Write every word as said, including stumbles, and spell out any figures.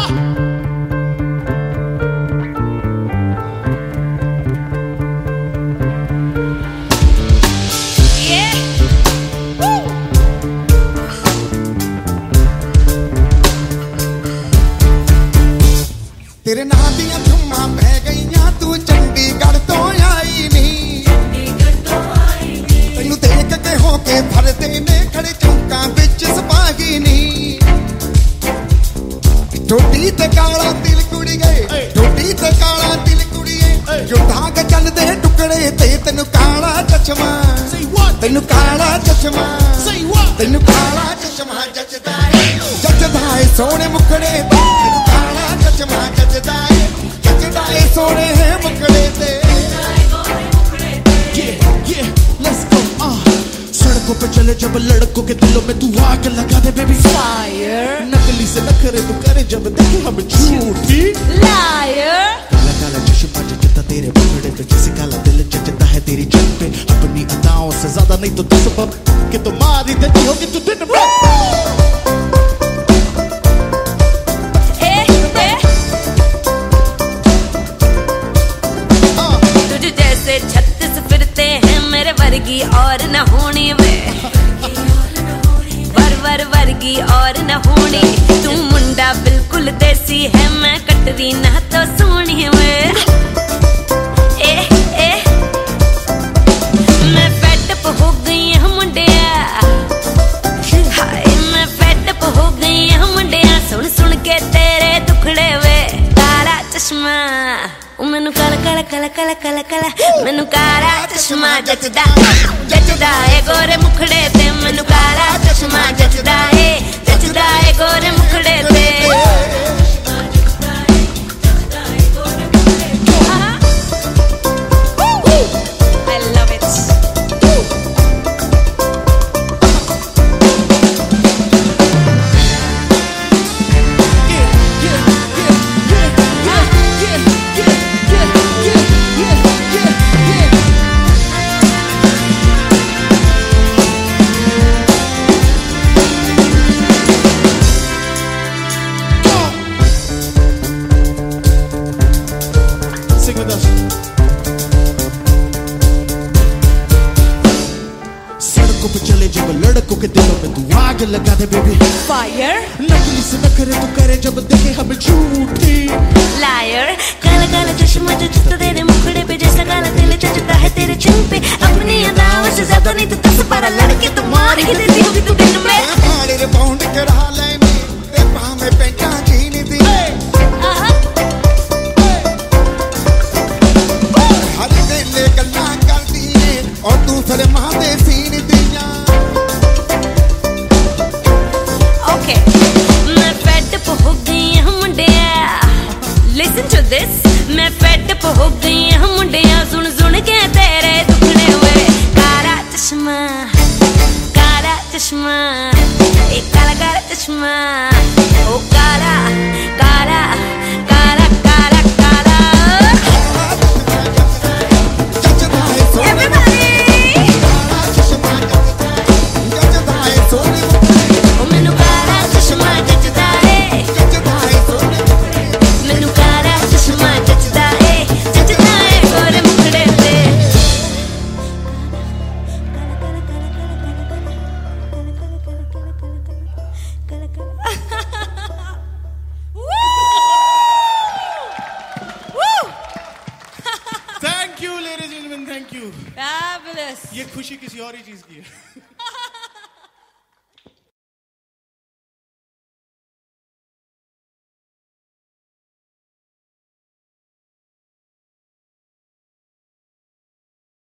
तेरे नां दियां धुम्मां पै गईयां तू चंडीगढ़ तो आई नी तेनू देख के होके भरदे ने खड़े चौंकां विच सपाही नी टोटी ते काला दिल कुड़िए टोटी ते काला दिल कुड़िए जो धाग चलदे टुकड़े ते तेनू काला चश्मा तेनू काला चश्मा तेनू काला चश्मा जचदा है जचदा है सोने मुखड़े तेनू काला चश्मा जचदा है जचदा है सोने है मुखड़े ते सड़कों पे चले जब लड़कों के दिलों में तू आग लगा दे बेबी फायर नकली से नखरे तू करे जब देखे हम झूठी लायर काला काला चश्मा जचता तेरे मुखड़े पे जैसे काला दिल जचता है तेरी चल पे अपनी अदाओं से ज्यादा नहीं तो दस बब कि तुम्हारी देती होगी तू दिन में छत्तीस फिरते हैं मेरे वर्गी और न होनी में वर वर वर्गी और न होनी तू मुंडा बिल्कुल देसी है मैं कटरी ना तो सोनी में ए ए मैं फेडअप हो गई हूँ मुंडिया हाय मैं फेडअप हो गई हूँ मुंडिया सुन सुन के तेरे दुखड़े वे काला चश्मा मैनू काला काला काला काला काला काला मैनू काला चश्मा जचदा जचदा है गोरे मुखड़े ते मैनू काला चश्मा जचदा है जचदा है गोरे मुखड़े ते I love it सड़कों पे चले जब लड़कों के दिलों में तू आग लगा दे बेबी फायर नकली से नखरे तू करे जब देखे हम झूठी लायर काला काला चश्मा जचता तेरे मुखड़े पे जैसा काला दिल जचता है तेरे चिन पे अपनी अदाओं से ज्यादा नहीं तो दस बारह लड़के तो मार ही देती होगी तू दिन में हाड़े रे बाउंड करा लेने ते पां में पेंटा जीनी दी हर वेले गल्लां करदी है और तू फिर मां दे सीन दियां ओके मैं फेडअप हो गई हूँ मुंडिया लिसन टू दिस मैं फेडअप हो गई हूँ मुंडिया सुन सुन के तेरे दुखड़े हुए काला चश्मा काला चश्मा एक काला काला चश्मा ओ काला काला काला काला काला जचदा है सोने Everybody चश्मा जचदा है सोने ओ मैनू काला चश्मा जचदा है जचदा है सोने मैनू काला चश्मा जचदा है जचदा है गोरे मुखड़े ते thank you ladies and gentleman thank you Fabulous. ये खुशी किसी और ही चीज की है